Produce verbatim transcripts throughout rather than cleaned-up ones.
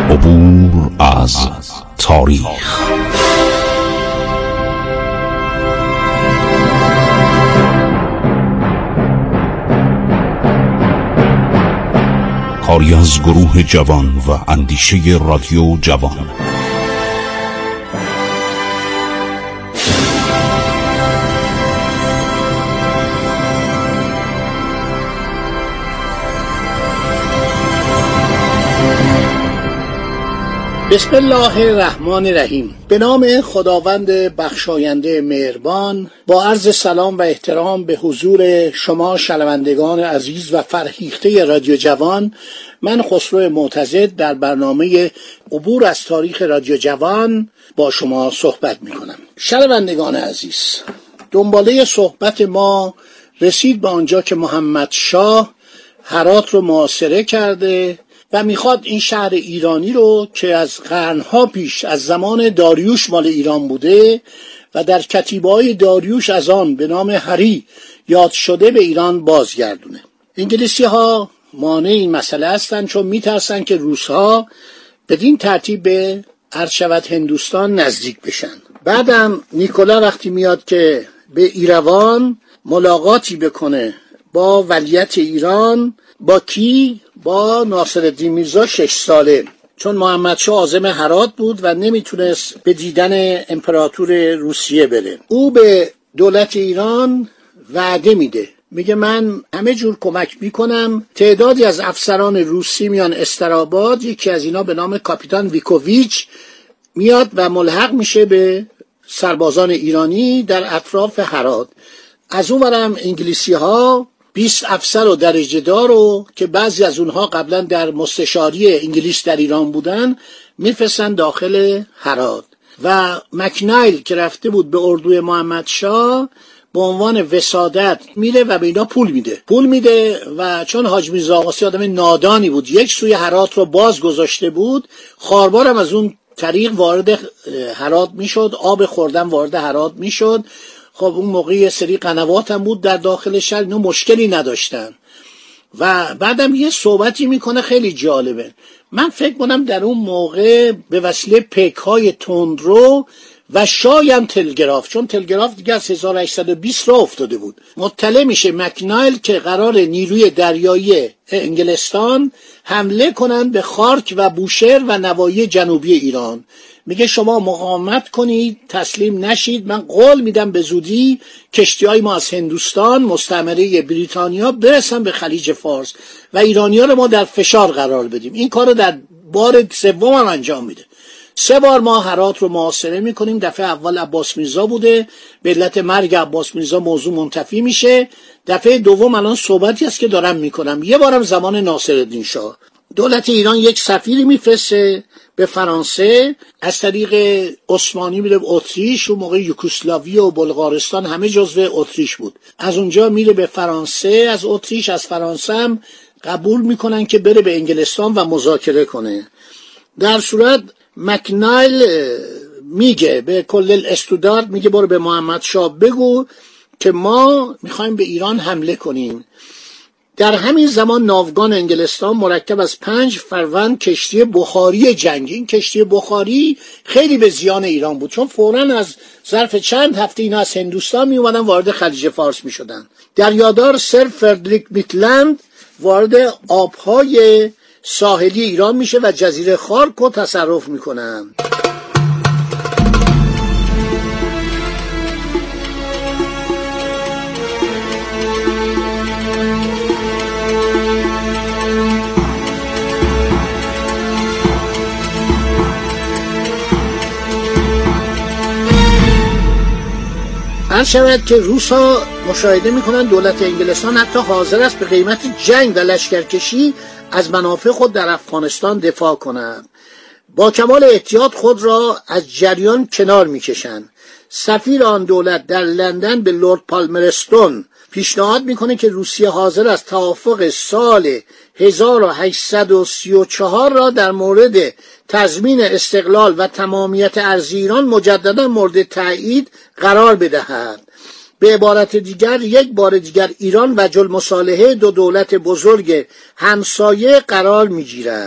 عبور از تاریخ. کاری از گروه جوان و اندیشه رادیو جوان. بسم الله الرحمن الرحیم. به نام خداوند بخشاینده مهربان، با عرض سلام و احترام به حضور شما شنوندگان عزیز و فرهیخته رادیو جوان، من خسرو معتضد در برنامه عبور از تاریخ رادیو جوان با شما صحبت می کنم. شنوندگان عزیز، دنباله صحبت ما رسید به آنجا که محمد شاه هرات رو محاصره کرده و میخواد این شهر ایرانی رو که از قرنها پیش از زمان داریوش مال ایران بوده و در کتیبه‌های داریوش از آن به نام هری یاد شده به ایران بازگردونه. انگلیسی ها مانع این مسئله هستند، چون میترسن که روس ها بدین ترتیب به عرض شود هندوستان نزدیک بشن. بعدم نیکولا وقتی میاد که به ایروان ملاقاتی بکنه با ولیت ایران، با کی؟ با ناصرالدین میرزا شش ساله، چون محمد شاه عازم هرات بود و نمیتونست به دیدن امپراتور روسیه بره. او به دولت ایران وعده میده، میگه من همه جور کمک میکنم. تعدادی از افسران روسی میان استراباد، یکی از اینا به نام کاپیتان ویکوویچ میاد و ملحق میشه به سربازان ایرانی در اطراف هرات. از اون ورم انگلیسی ها بیست افسر و درجه دار رو که بعضی از اونها قبلا در مستشاری انگلیس در ایران بودن میفرستن داخل هرات و مکنایل که رفته بود به اردوی محمد شاه به عنوان وسادت میره و به اینا پول میده پول میده و چون حاج میرزا آقاسی آدم نادانی بود، یک سوی هرات رو باز گذاشته بود، خاربارم از اون طریق وارد هرات میشد، آب خوردن وارد هرات میشد. خب اون موقع یه سری قنوات هم بود در داخل شهر، اینو مشکلی نداشتن. و بعدم یه صحبتی میکنه خیلی جالبه. من فکر کنم در اون موقع به وسیله پیک های تندرو و شایم تلگراف، چون تلگراف دیگه از هزار و هشتصد و بیست را افتاده بود، مطلع میشه مکنایل که قرار نیروی دریایی انگلستان حمله کنن به خارک و بوشهر و نواحی جنوبی ایران. میگه شما مقاومت کنید، تسلیم نشید، من قول میدم به زودی کشتیهای ما از هندوستان مستعمره بریتانیا برسن به خلیج فارس و ایرانی‌ها رو ما در فشار قرار بدیم. این کارو در بار سوم هم انجام میده. سه بار ما هرات رو محاصره میکنیم. دفعه اول عباس میرزا بوده، به علت مرگ عباس میرزا موضوع منتفی میشه. دفعه دوم الان صحبتی است که دارم میکنم. یه بارم زمان ناصرالدین شاه دولت ایران یک سفیری میفرسته به فرانسه، از طریق عثمانی میره به اتریش، و موقع یوگسلاوی و بلغارستان همه جزو اتریش بود. از اونجا میره به فرانسه، از اتریش از فرانسه هم قبول میکنن که بره به انگلستان و مذاکره کنه. در صورت مکنایل میگه به کل استودارت، میگه برو به محمد شاه بگو که ما میخوایم به ایران حمله کنیم. در همین زمان ناوگان انگلستان مرکب از پنج فروند کشتی بخاری جنگی، این کشتی بخاری خیلی به زیان ایران بود، چون فوراً از ظرف چند هفته اینا از هندوستان می اومدن وارد خلیج فارس می شدن. دریادار سر فردریک میتلند وارد آبهای ساحلی ایران میشه و جزیره خارک رو تصرف میکنن. هر شود که روس ها مشاهده میکنن دولت انگلستان حتی حاضر است به قیمت جنگ و لشکرکشی از منافع خود در افغانستان دفاع کنند. با کمال احتیاط خود را از جریان کنار میکشند. سفیر آن دولت در لندن به لورد پالمرستون پیشنهاد میکنه که روسیه حاضر است توافق سال هزار و هشتصد و سی و چهار را در مورد تضمین استقلال و تمامیت ارضی ایران مجددا مورد تایید قرار بدهد. به عبارت دیگر یک بار دیگر ایران وجه المصالحه دو دولت بزرگ همسایه قرار میگیرد.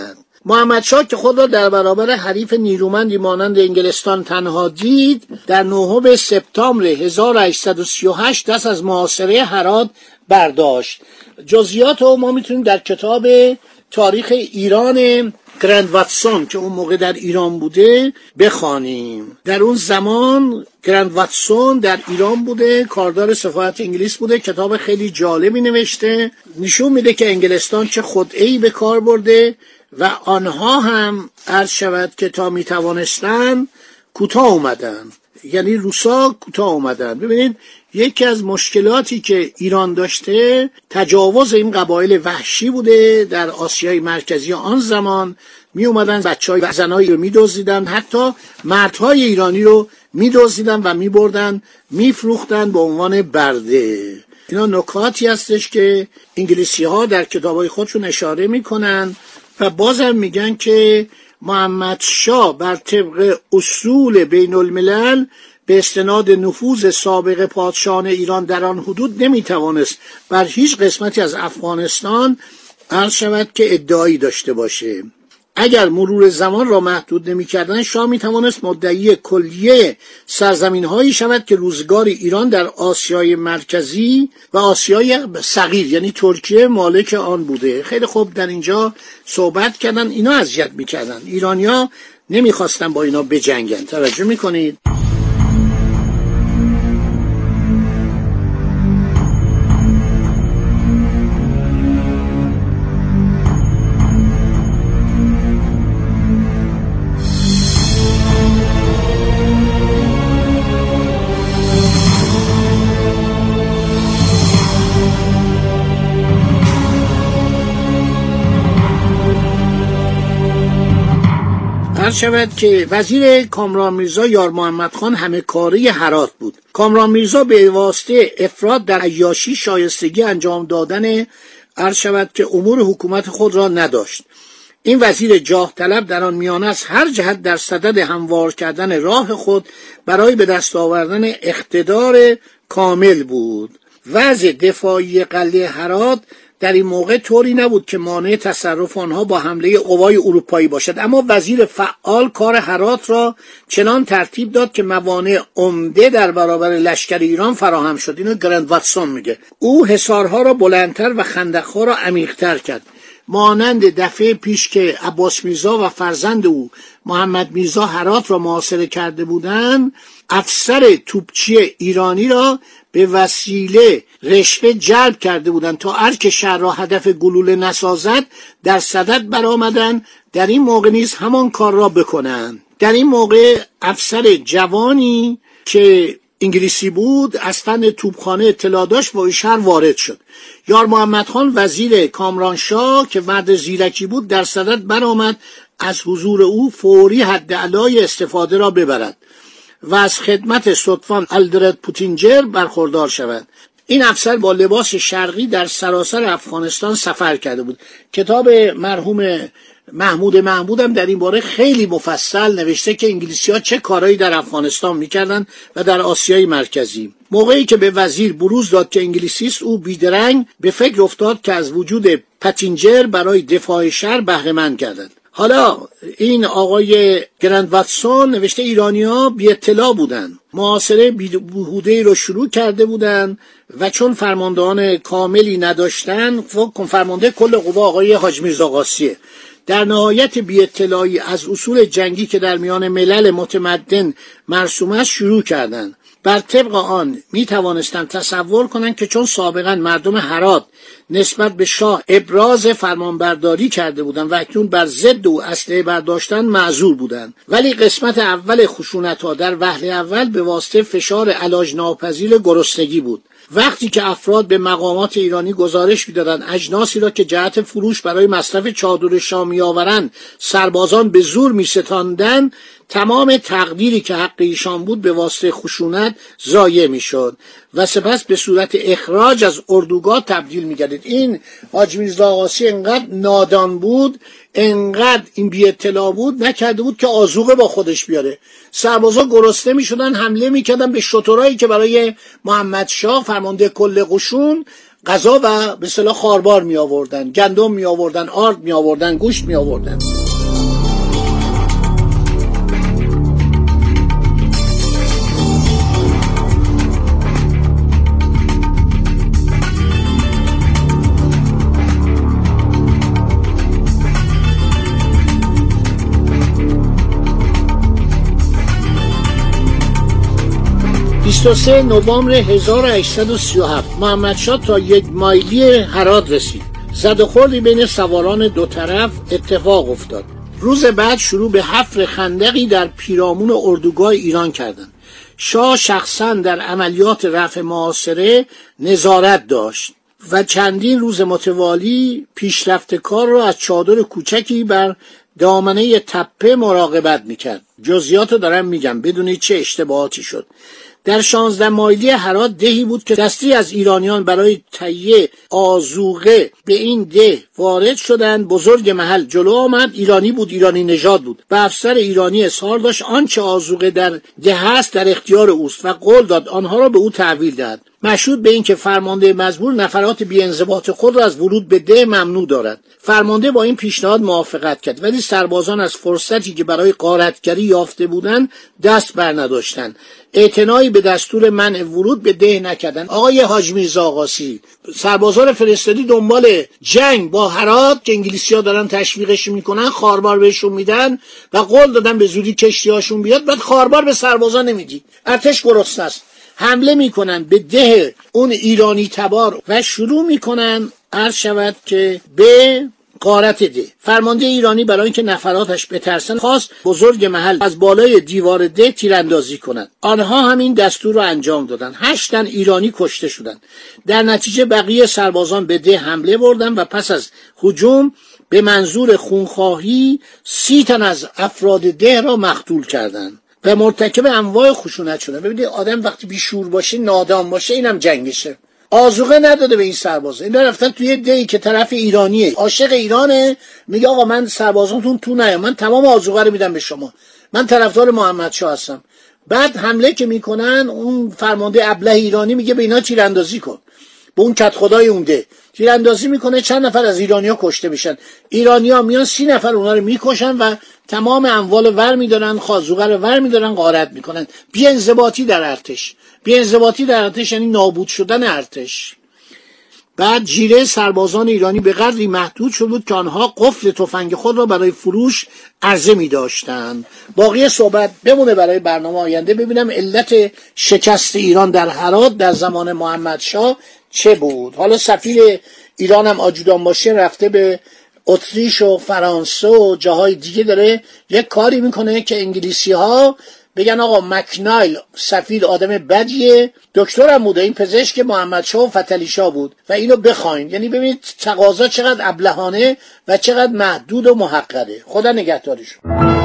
محمدشاه که خود را در برابر حریف نیرومندی مانند انگلستان تنها دید، در نهم سپتامبر هزار و هشتصد و سی و هشت دست از محاصره هرات برداشت. جزئیات رو ما میتونیم در کتاب تاریخ ایران گرند واتسون که اون موقع در ایران بوده بخوانیم. در اون زمان گرند واتسون در ایران بوده، کاردار سفارت انگلیس بوده، کتاب خیلی جالبی نوشته، نشون میده که انگلستان چه خدعه‌ای به کار برده و آنها هم عرض شود که تا میتوانستن کوتاه اومدن، یعنی روسا کوتاه اومدن. ببینید یکی از مشکلاتی که ایران داشته تجاوز این قبایل وحشی بوده. در آسیای مرکزی آن زمان می اومدن بچهای و زنایی رو می دزدیدن، حتی مردهای ایرانی رو می دزدیدن و می بردن می فروختن به عنوان برده. اینا نکاتی هستش که انگلیسی ها در کتابای خودشون اشاره می کنن و بازم میگن که محمد شاه بر طبق اصول بین الملل به استناد نفوذ سابق پادشاهان ایران در آن حدود نمیتوانست بر هیچ قسمتی از افغانستان عرض شود که ادعایی داشته باشه. اگر مرور زمان را محدود نمی‌کردند، شاه میتوانست مدعی کلیه سرزمین‌هایی شود که روزگار ایران در آسیای مرکزی و آسیای صغیر یعنی ترکیه مالک آن بوده. خیلی خوب در اینجا صحبت کردن، اینا اذیت می‌کردن، ایرانی‌ها نمی‌خواستن با اینا بجنگن. توجه می‌کنید؟ شود که وزیر کامران میرزا یار محمد خان همه کاری هرات بود. کامران میرزا به واسطه افراد در عیاشی شایستگی انجام دادن عرض شود که امور حکومت خود را نداشت. این وزیر جاه طلب در آن میانه از هر جهت در صدد هموار کردن راه خود برای به دست آوردن اقتدار کامل بود. وضع دفاعی قلعه هرات در این موقع طوری نبود که مانع تصرف آنها با حمله قوای اروپایی باشد، اما وزیر فعال کار هرات را چنان ترتیب داد که موانع عمده در برابر لشکر ایران فراهم شد. اینو گرند واتسون میگه. او حصارها را بلندتر و خندقها را عمیق‌تر کرد، مانند دفعه پیش که عباس میرزا و فرزند او محمد میرزا هرات را محاصره کرده بودند. افسر توپچی ایرانی را به وسیله رشوه جلب کرده بودند تا ارک شهر را هدف گلوله نسازد، در صدد برآمدند در این موقع نیز همان کار را بکنند. در این موقع افسر جوانی که انگلیسی از فن توپخانه اطلاع داشت و شهر وارد شد. یار محمد خان وزیر کامرانشاه که مرد زیرکی بود در صدد برآمد از حضور او فوری حد اعلای استفاده را ببرد و از خدمت ستوان الدرد پوتینجر برخوردار شود. این افسر با لباس شرقی در سراسر افغانستان سفر کرده بود. کتاب مرحوم محمود محمود هم در این باره خیلی مفصل نوشته که انگلیسی‌ها چه کارهایی در افغانستان می‌کردن و در آسیای مرکزی. موقعی که به وزیر بروز داد که انگلیسی است، او بیدرنگ به فکر افتاد که از وجود پتینجر برای دفاع شهر بهره مند گردد. حالا این آقای گرند واتسون نوشته ایرانی‌ها بی اطلاع بودند، محاصره بیهوده‌ای رو شروع کرده بودند و چون فرماندهان کاملی نداشتن، فرمانده کل قوا آقای حاج میرزا قاسیه، در نهایت بی اطلاعی از اصول جنگی که در میان ملل متمدن مرسوم است شروع کردند. بر طبق آن می توانستند تصور کنند که چون سابقا مردم هرات نسبت به شاه ابراز فرمانبرداری کرده بودند و اکنون بر ضد او اسلحه برداشتن معذور بودند، ولی قسمت اول خشونت‌ها در وهله اول به واسطه فشار علاج ناپذیر گرسنگی بود. وقتی که افراد به مقامات ایرانی گزارش می‌دادند اجناسی را که جهت فروش برای مصرف چادر شاه می‌آورند سربازان به زور می‌ستاندند، تمام تقدیری که حق ایشان بود به واسطه خشونت ضایع می‌شد و سپس به صورت اخراج از اردوگاه تبدیل می‌گردید. این حاج میرزا قاسی انقدر نادان بود، انقدر این بی اطلاع بود، نکرده بود که آذوقه با خودش بیاره. سربازا گرسنه می‌شدن، حمله می‌کردن به شترایی که برای محمد شاه فرمانده کل قشون غذا و به اصطلاح خاربار می‌آوردن، گندم می‌آوردن، آرد می‌آوردن، گوشت می‌آوردن. بیست و سوم نوامبر هزار و هشتصد و سی و هفت محمدشاه تا یک مایلی هرات رسید. زد و خوردی بین سواران دو طرف اتفاق افتاد. روز بعد شروع به حفر خندقی در پیرامون اردوگاه ایران کردند. شاه شخصا در عملیات رفع محاصره نظارت داشت و چندین روز متوالی پیشرفت کار را از چادر کوچکی بر دامنه تپه مراقبت میکرد. جزئیات رو دارم میگم بدونید چه اشتباهاتی شد. در شانزده مایلی هرات دهی بود که دستی از ایرانیان برای تهیه آذوقه به این ده وارد شدند. بزرگ محل جلو آمد، ایرانی بود، ایرانی نژاد بود. و افسر ایرانی اظهار داشت آنچه آذوقه در ده هست در اختیار اوست و قول داد آنها را به او تحویل دهد. مشروط به این که فرمانده مزبور نفرات بی‌انضباط خود را از ورود به ده ممنوع دارد. فرمانده با این پیشنهاد موافقت کرد، ولی سربازان از فرصتی که برای غارتگری یافته بودند دست بر نداشتند. اعتنایی به دستور منع ورود به ده نکردند. آقای حاج میرزا آقاسی سربازان فرستادی دنبال جنگ با هرات که انگلیسی‌ها دارن تشویقش میکنن، خاربار بهشون میدن و قول دادن به زودی کشتی‌هاشون بیاد، بعد خاربار به سربازان نمیدی. ارتش گرسنه است. حمله میکنن به ده اون ایرانی تبار و شروع میکنن عرض شود که به غارت ده. فرمانده ایرانی برای اینکه نفراتش بترسن خواست بزرگ محل از بالای دیوار ده تیراندازی کنند. آنها همین دستور رو انجام دادن. هشت تن ایرانی کشته شدند. در نتیجه بقیه سربازان به ده حمله بردن و پس از هجوم به منظور خونخواهی سی تن از افراد ده را مقتول کردند و مرتکب انواع خشونت شدن. ببینید آدم وقتی بیشور باشه، نادان باشه، اینم جنگشه. آذوقه نداده به این سربازا. اینا رفتن توی دهی که طرف ایرانیه، عاشق ایرانه، میگه آقا من سربازانتون تو نیام، من تمام آذوقه رو میدم به شما، من طرفدار محمدشاه هستم. بعد حمله که میکنن اون فرمانده ابله ایرانی میگه به اینا تیراندازی کن، به اون کت خدای اون ده تیراندازی میکنه. چند نفر از ایرانی‌ها کشته میشن. ایرانی‌ها میان سی نفر اونها رو میکشن و تمام اموال ور میدارن، خازوقه رو ور میدارن، غارت میکنن. بی‌انضباطی در ارتش. بی‌انضباطی در ارتش یعنی نابود شدن ارتش. بعد جیره سربازان ایرانی به قدری محدود شد بود که آنها قفل تفنگ خود را برای فروش عرضه می داشتند. باقی صحبت بمونه برای برنامه آینده، ببینم علت شکست ایران در هرات در زمان محمدشاه چه بود. حالا سفیر ایران هم آجودان باشه رفته به اتریش و فرانسه و جاهای دیگه داره یک کاری میکنه که انگلیسی ها بگن آقا مکنایل سفیر آدم بدیه، دکترم بوده، این پزشک محمدشاه و فتحعلی شاه بود و اینو بخواین. یعنی ببینید تقاضا چقدر ابلهانه و چقدر محدود و محقره. خدا نگهدارشون.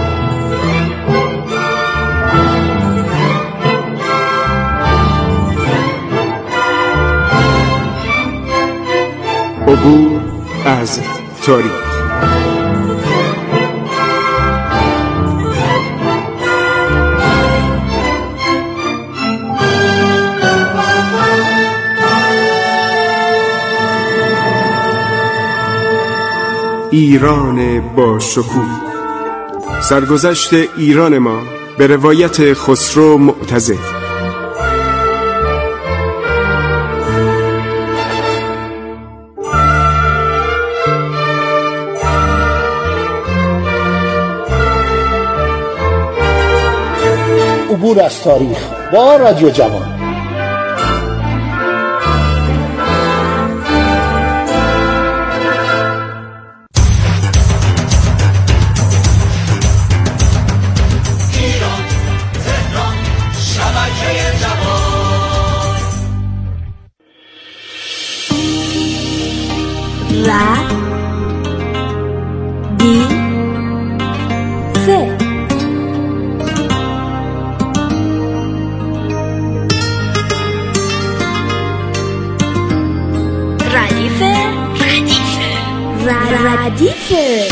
عبور از تاریخ. ایران با شکوه. سرگذشت ایران ما به روایت خسرو معتزد. عبور از تاریخ با رادیو جوان. ردیفه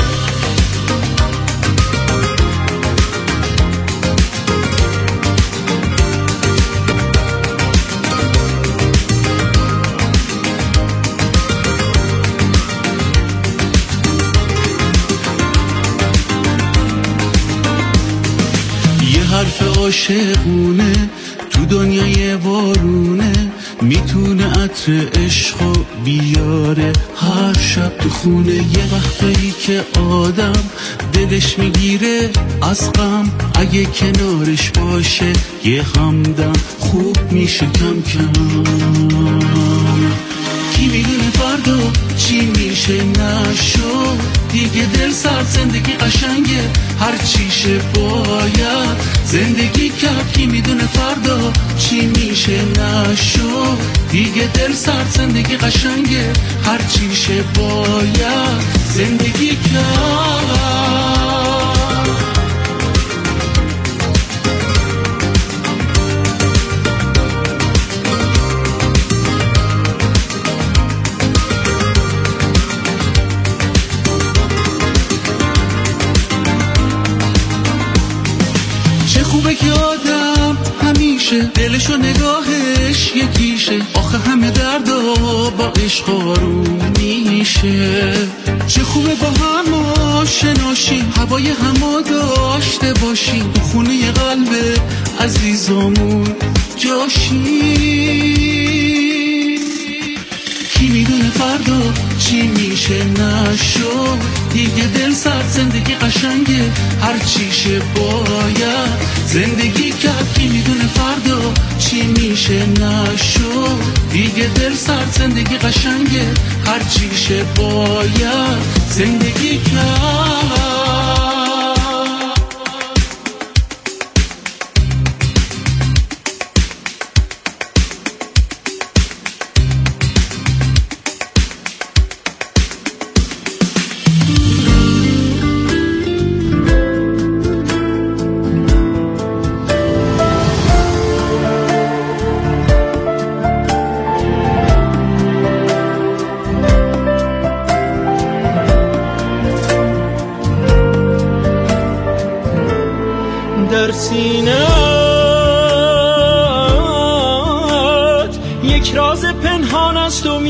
یه حرف عاشقونه تو دنیای وارونه، میتونه عطر عشقو بیاره هر شب تو خونه. یه وقتایی که آدم دلش میگیره از غم اگه کنارش باشه یه همدم خوب میشه کم کم. کی میدونه فردا چی میشه نشو دیگه، دل سرد زندگی قشنگه هر چیشه باید زندگی کرد. کی میدونه فردا چی میشه نشو دیگه، دل سرد زندگی قشنگه هر چیشه باید زندگی کرد. خوبه که آدم همیشه دلش و نگاهش یکیشه، آخه همه دردا با عشق آروم میشه. چه خوبه با هم آشناشیم، هوای همو داشته باشیم، تو خونه قلب عزیزامون جاشیم. کی میدونه فردا چی میشه نشو دیگه، دل سرد زندگی قشنگه هر چیشه باید زندگی کرد. کی میدونه فردا چی میشه نشو دیگه، دل سرد زندگی قشنگه هر چیشه باید زندگی کرد. در سینه‌ات یک راز پنهان است و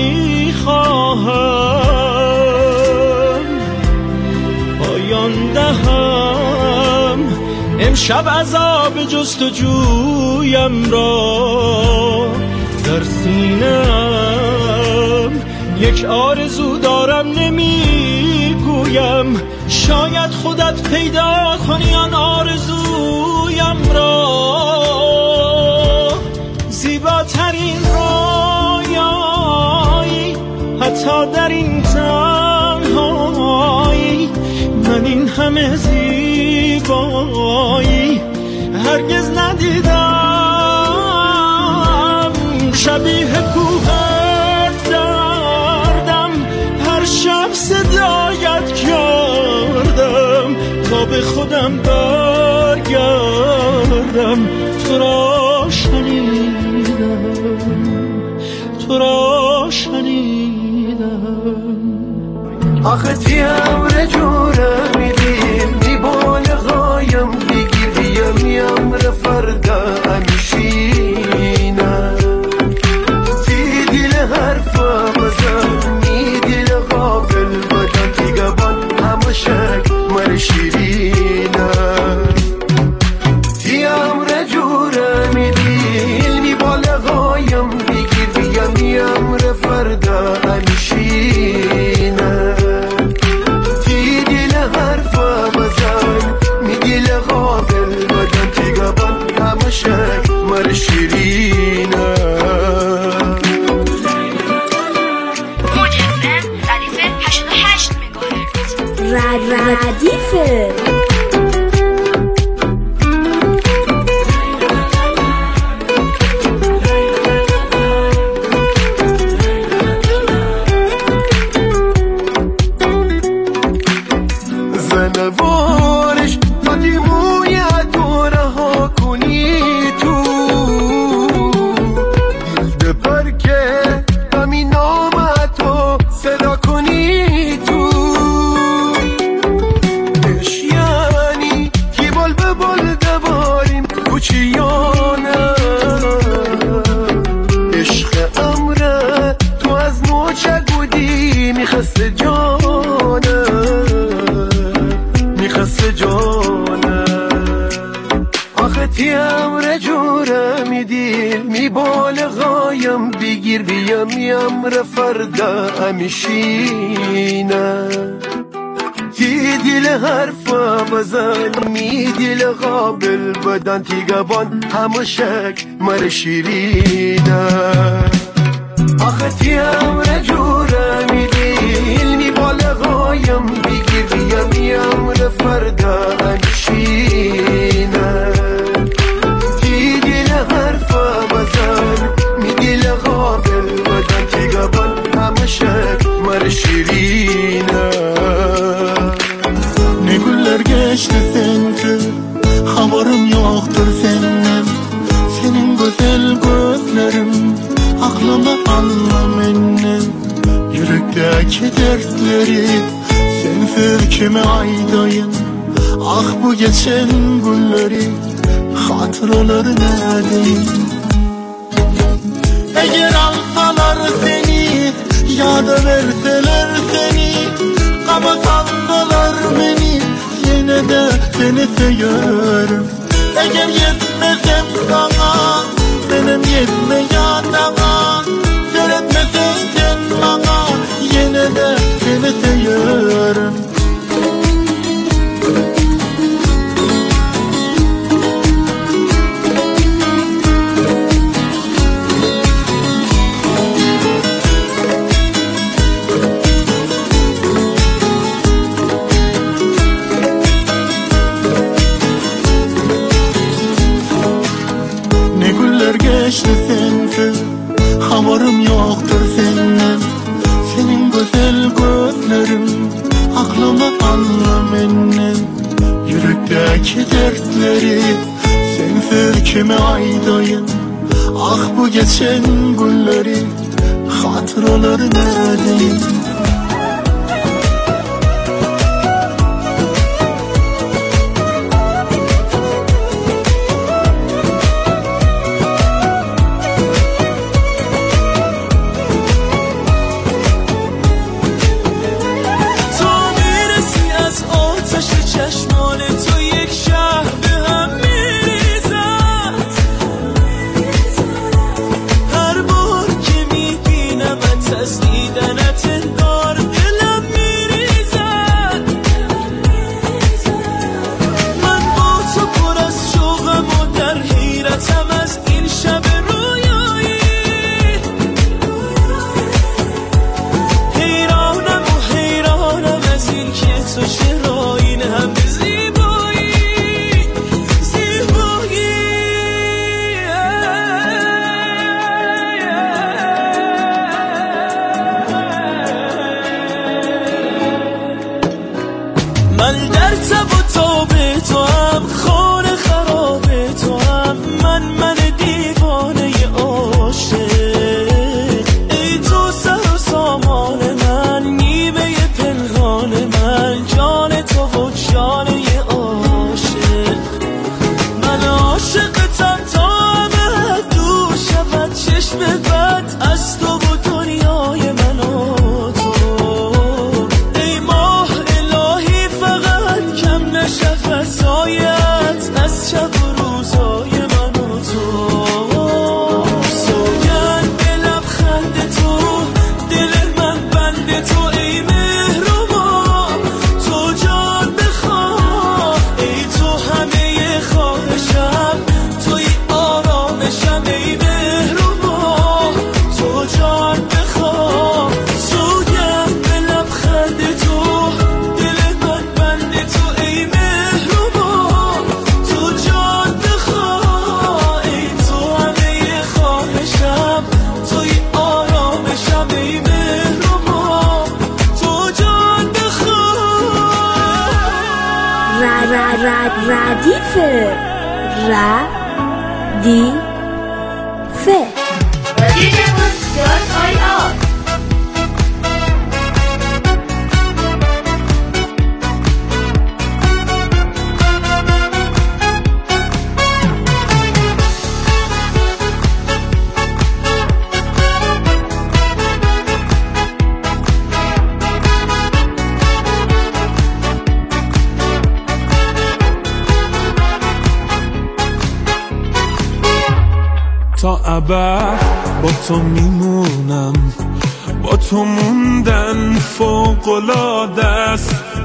میخواهم پایان دهم امشب عذاب جستجویم را. در سینه‌ام یک آرزو دارم نمیگویم، شاید خودت پیدا کنی آن آرزویم را. زیباترین رویایی حتی در این تنهایی، من این همه زیبایی هرگز ندیدم. شبیه کوه دردم هر شب صدایت کردم تا به خودم برگردم. تو را شنیدم، تو را شنیدم. آخه تیمر جوره میدیم بی بالغایم بگیر بیم یمر فردا همیشینه تی دیل حرفا بزن می دیل غافل بدن تیگبان همه شک مر شیرینه. تیمر جوره میدیم بی بالغایم بگیر بیم یمر فردا همیشینه تی دیل حرفا بزن می دیل غافل بدن تیگبان همه شک مر شیرینه. ردیفه زنوارش تا دیموی دوره ها کنی تو دل پرکه همین نامتو صدا کنی تو. اشیانی کی بال به بال دواریم کوچیانه عشق امره تو از نوچه بودی میخسته جانه میخسته جانه. آخه تیمر جوره میدیل می بالغایم بگیر بیم یمر فردا همیشینه تی دیل دل حرفا بزن می دل قابل بدن تیگبان همشک مر شیرینه آخه تیم رجوره می دل می بالغایم بگیر بیم یم رفرده انشینه تی دل حرفا بزن می دل قابل بدن تیگبان همشک مر şirine Ne güller geçti sensiz haberim yoktur senden senin güzel gözlerin aklıma alma beni yürekteki dertleri sensiz kime aydayım ah bu geçen günleri hatıraları neredeyim eğer alsalar seni ya da verseler seni kapatsalar beni yine de seni seviyorum eğer yetmesem sana benim yetmeyen sana seyretmesen sen bana yine de seni seviyorum geçti sensiz haberim yoktur senden senin güzel gözlerin aklıma alma beni yürekteki dertleri sensiz kime aydayım ah bu geçen günleri hatıraları neredeyim ردیف ردیف تا ابد با تو میمونم با تو موندن فوق‌العاده است